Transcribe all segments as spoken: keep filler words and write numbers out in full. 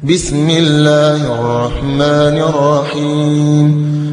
بسم الله الرحمن الرحيم.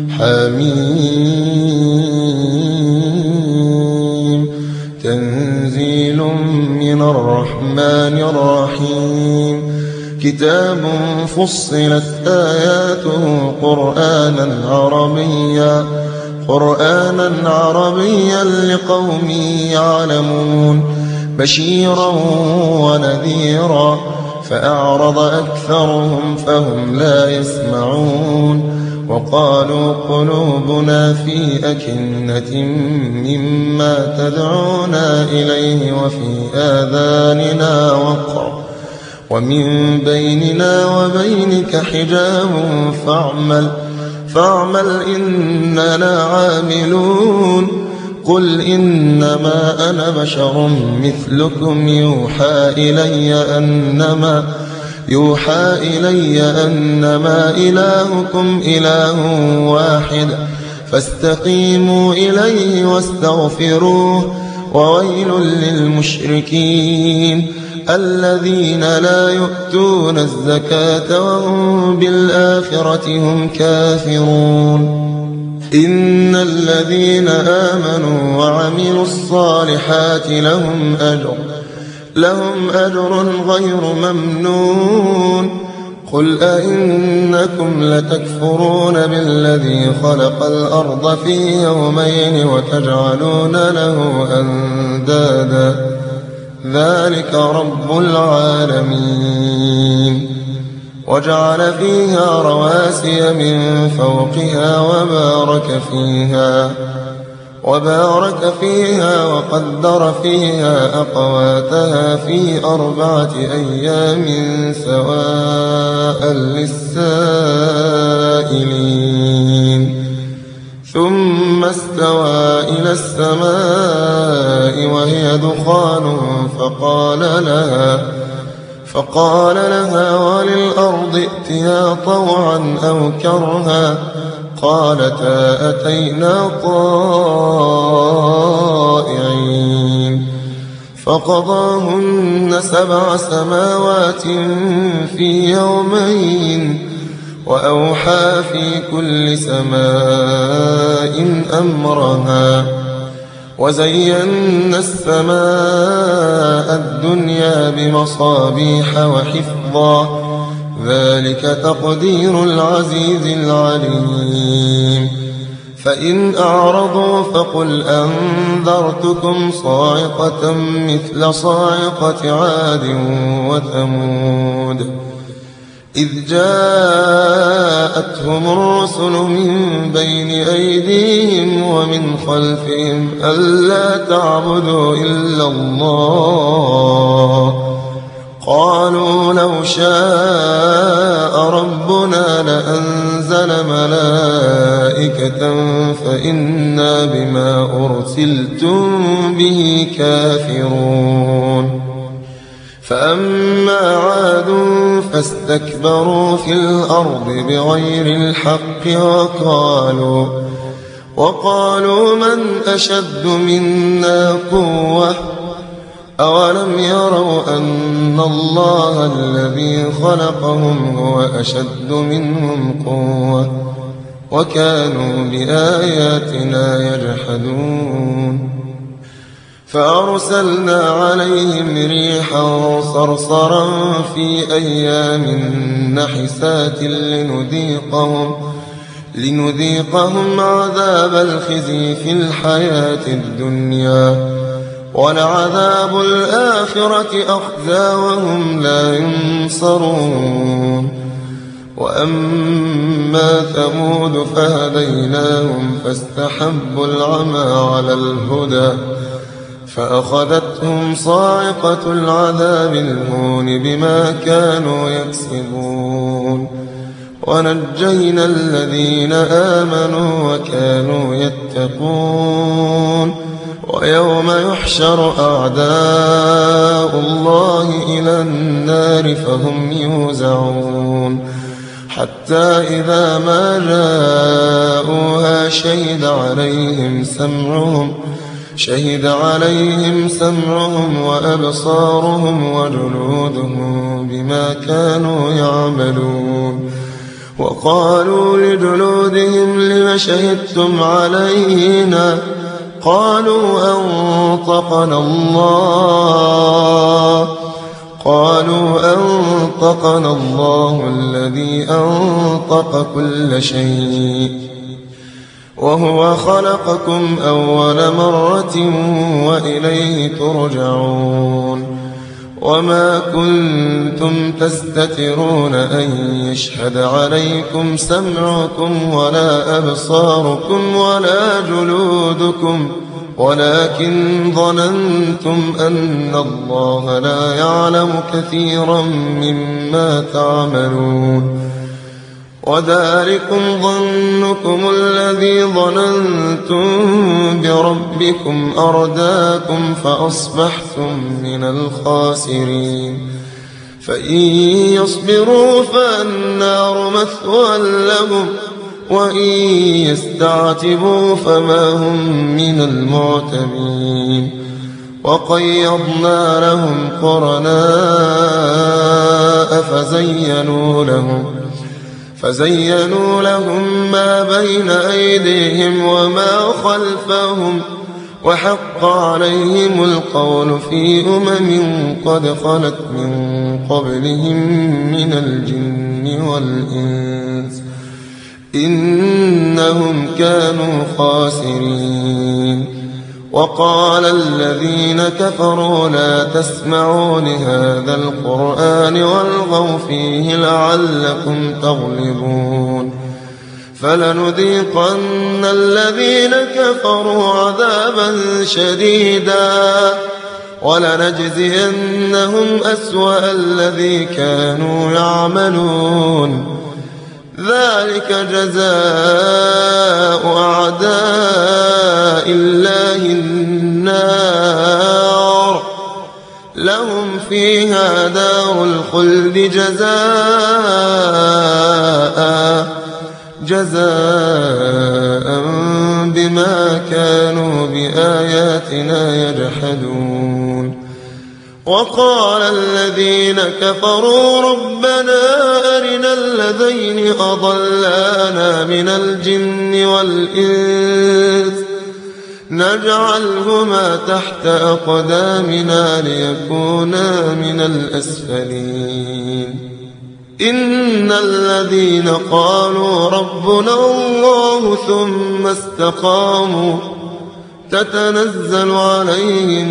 حميم. تنزيل من الرحمن الرحيم. كتاب فصلت آياته قرآنا عربيا قرآنا عربيا لقوم يعلمون بشيرا ونذيرا فأعرض أكثرهم فهم لا يسمعون وقالوا قلوبنا في أكنة مما تدعونا إليه وفي آذاننا وقر ومن بيننا وبينك حجاب فاعمل فاعمل إننا عاملون قل إنما أنا بشر مثلكم يوحى إلي أنما يوحى إلي أنما إلهكم إله واحد فاستقيموا إليه واستغفروه وويل للمشركين الذين لا يؤتون الزكاة وهم بالآخرة هم كافرون. إن الذين آمنوا وعملوا الصالحات لهم أجر لهم أجر غير ممنون قل أئنكم لتكفرون بالذي خلق الأرض في يومين وتجعلون له أندادا ذلك رب العالمين وجعل فيها رواسي من فوقها وبارك فيها وبارك فيها وقدر فيها أقواتها في أربعة أيام سواء للسائلين ثم استوى إلى السماء وهي دخان فقال لها فقال لها وللأرض ائتيا طوعا أو كرها قالتا أتينا طائعين فقضاهن سبع سماوات في يومين وأوحى في كل سماء أمرها وزينا السماء الدنيا بمصابيح وحفظا ذلك تقدير العزيز العليم. فإن أعرضوا فقل أنذرتكم صاعقة مثل صاعقة عاد وثمود إذ جاءتهم الرسل من بين أيديهم ومن خلفهم ألا تعبدوا إلا الله قالوا لو شاء ربنا لأنزل ملائكة فإنا بما أرسلتم به كافرون. فأما عاد فاستكبروا في الأرض بغير الحق وقالوا وقالوا من أشد منا قوة أولم يروا أن الله الذي خلقهم هو أشد منهم قوة وكانوا بآياتنا يجحدون. فأرسلنا عليهم ريحا صرصرا في أيام نحسات لنذيقهم لنذيقهم عذاب الخزي في الحياة الدنيا ولعذاب الآخرة أخزى وهم لا ينصرون. وأما ثمود فهديناهم فاستحبوا العمى على الهدى فأخذتهم صاعقة العذاب الهون بما كانوا يكسبون ونجينا الذين آمنوا وكانوا يتقون. ويوم يحشر أعداء الله إلى النار فهم يوزعون حتى إذا ما جاءوها شهد عليهم سمعهم شهد عليهم سمعهم وأبصارهم وجلودهم بما كانوا يعملون. وقالوا لجلودهم لم شهدتم علينا؟ قالوا أنطقنا الله قالوا أنطقنا الله الذي أنطق كل شيء وهو خلقكم أول مرة وإليه ترجعون. وما كنتم تستترون أن يشهد عليكم سمعكم ولا أبصاركم ولا جلودكم ولكن ظننتم أن الله لا يعلم كثيرا مما تعملون. وذلكم ظنكم الذي ظننتم بربكم أرداكم فأصبحتم من الخاسرين. فإن يصبروا فالنار مثوى لهم وإن يستعتبوا فما هم من المعتبين. وقيضنا لهم قرناء فزينوا لهم فزينوا لهم ما بين أيديهم وما خلفهم وحق عليهم القول في أمم قد خلت من قبلهم من الجن والإنس إنهم كانوا خاسرين. وقال الذين كفروا لا تسمعوا لهذا القرآن والغوا فيه لعلكم تغلبون. فلنذيقن الذين كفروا عذابا شديدا ولنجزينهم أسوأ الذي كانوا يعملون. ذلك جزاء أعداء الله النار لهم فيها دار الخلد جزاء جزاء بما كانوا بآياتنا يجحدون. وقال الذين كفروا ربنا أرنا الذين أضلانا من الجن والإنس نجعلهما تحت أقدامنا ليكونا من الأسفلين. إن الذين قالوا ربنا الله ثم استقاموا تتنزل عليهم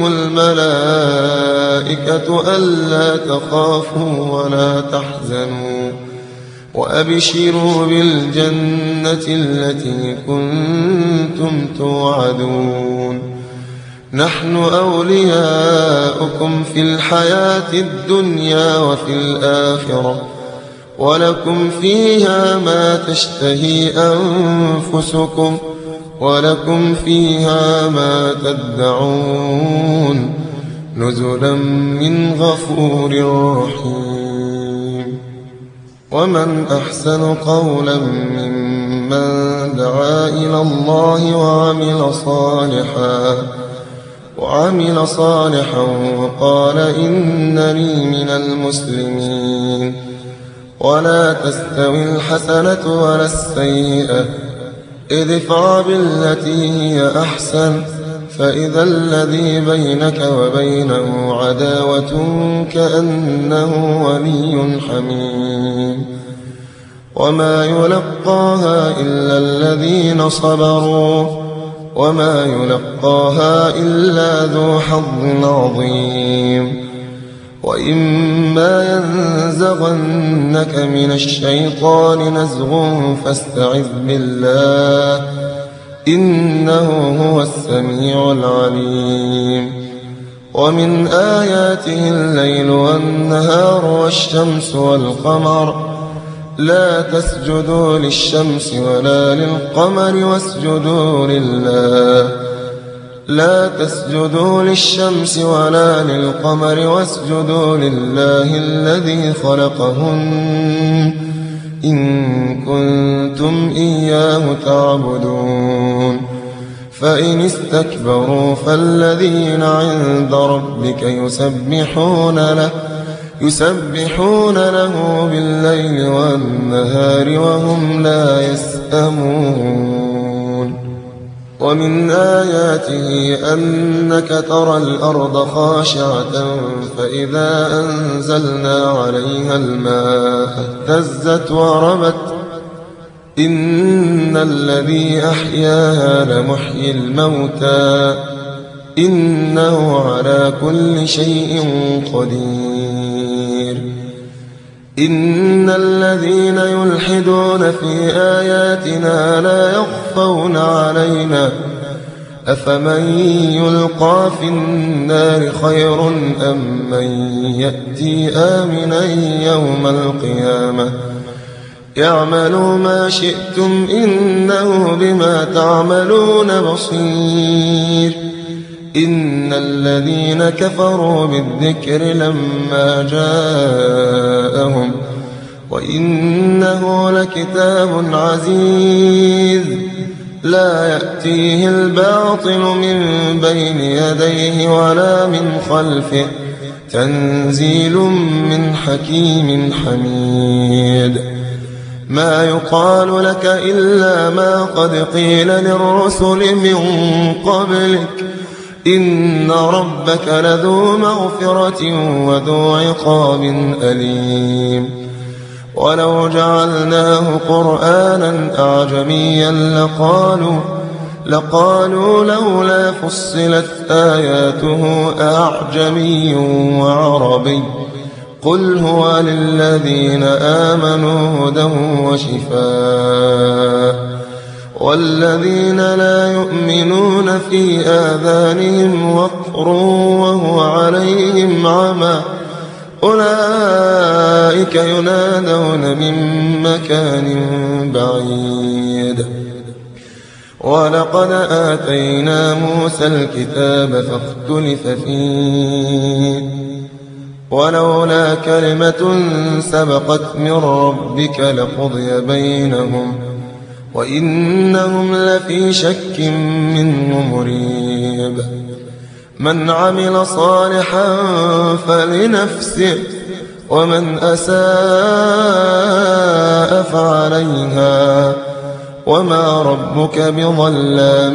الملائكة ألا تخافوا ولا تحزنوا وأبشروا بالجنة التي كنتم توعدون. نحن أولياؤكم في الحياة الدنيا وفي الآخرة ولكم فيها ما تشتهي أنفسكم ولكم فيها ما تدعون نزلا من غفور رحيم. ومن أحسن قولا ممن دعا إلى الله وعمل صالحا وعمل صالحا وقال إنني من المسلمين. ولا تستوي الحسنة ولا السيئة ادفع بالتي هي أحسن فإذا الذي بينك وبينه عداوة كأنه ولي حميم. وما يلقاها إلا الذين صبروا وما يلقاها إلا ذو حظ عظيم. وإما ينزغنك من الشيطان نزغ فاستعذ بالله إنه هو السميع العليم. ومن آياته الليل والنهار والشمس والقمر لا تسجدوا للشمس ولا للقمر واسجدوا لله لا تسجدوا للشمس ولا للقمر واسجدوا لله الذي خلقهن إن كنتم إياه تعبدون. فإن استكبروا فالذين عند ربك يسبحون له يسبحون له بالليل والنهار وهم لا يسأمون. ومن آياته أنك ترى الأرض خاشعة فإذا أنزلنا عليها الماء اهتزت وربت إن الذي أحياها لمحيي الموتى إنه على كل شيء قدير. إن الذين يلحدون في آياتنا لا يخفون علينا أفمن يلقى في النار خير أم من يأتي آمنا يوم القيامة اعملوا ما شئتم إنه بما تعملون بصير. إن الذين كفروا بالذكر لما جاءهم وإنه لكتاب عزيز لا يأتيه الباطل من بين يديه ولا من خلفه تنزيل من حكيم حميد. ما يقال لك إلا ما قد قيل للرسل من قبلك إن ربك لذو مغفرة وذو عقاب أليم. ولو جعلناه قرآنا أعجميا لقالوا لقالوا لولا فصلت آياته أعجمي وعربي قل هو للذين آمنوا هدى وشفاء والذين لا يؤمنون في آذانهم وقر وهو عليهم عمى أولئك ينادون من مكان بعيد. ولقد آتينا موسى الكتاب فاختلف فيه ولولا كلمة سبقت من ربك لقضي بينهم وإنهم لفي شك منه مريب. من عمل صالحا فلنفسه ومن أساء فعليها وما ربك بظلام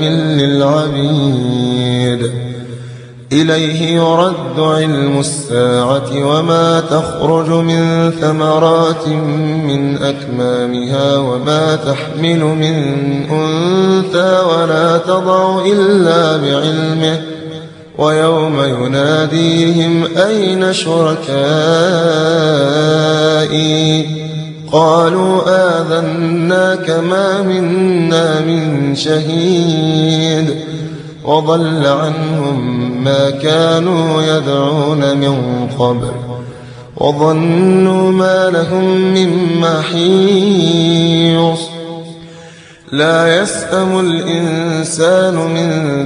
للعبيد. إليه يرد علم الساعة وما تخرج من ثمرات من أكمامها وما تحمل من أنثى ولا تضع إلا بعلمه ويوم يناديهم أين شركائي قالوا آذناك ما منا من شهيد وضل عنهم ما كانوا يدعون من قبل وظنوا ما لهم من محيص. لا يسأم الإنسان من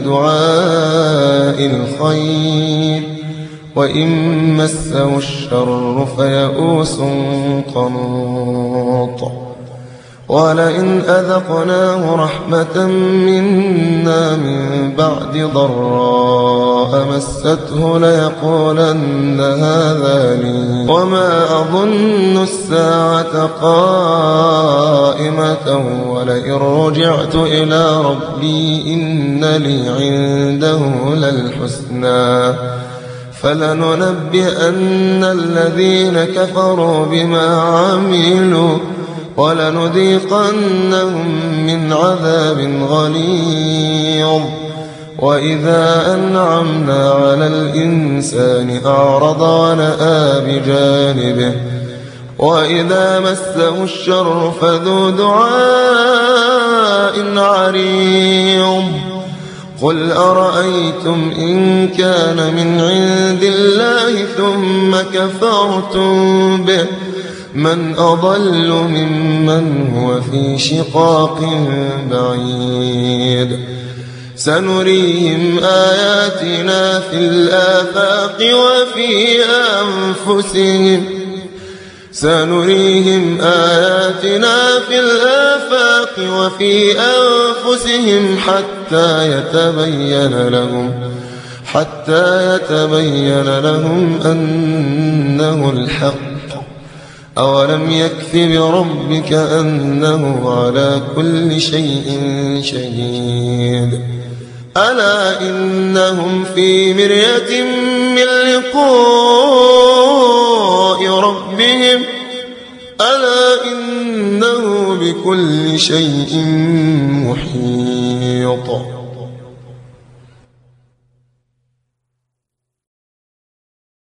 دعاء الخير وإن مسه الشر فيئوس قنوط. ولئن أذقناه رحمة منا من بعد ضراء مسته ليقولن هذا لي وما أظن الساعة قائمة ولئن رجعت إلى ربي إن لي عنده للحسنى فلننبئن الذين كفروا بما عملوا ولنذيقنهم من عذاب غليظ. وإذا أنعمنا على الإنسان أعرض ونأى بجانبه وإذا مسه الشر فذو دعاء عريض. قل أرأيتم إن كان من عند الله ثم كفرتم به من أضل ممن هو في شقاق بعيد. سنريهم آياتنا في الآفاق وفي أنفسهم سنريهم آياتنا في الآفاق وفي أنفسهم حتى يتبين لهم حتى يتبين لهم أنه الحق. أولم يكف بربك أنه على كل شيء شهيد. ألا إنهم في مرية من لقاء ربهم ألا إنه بكل شيء محيط.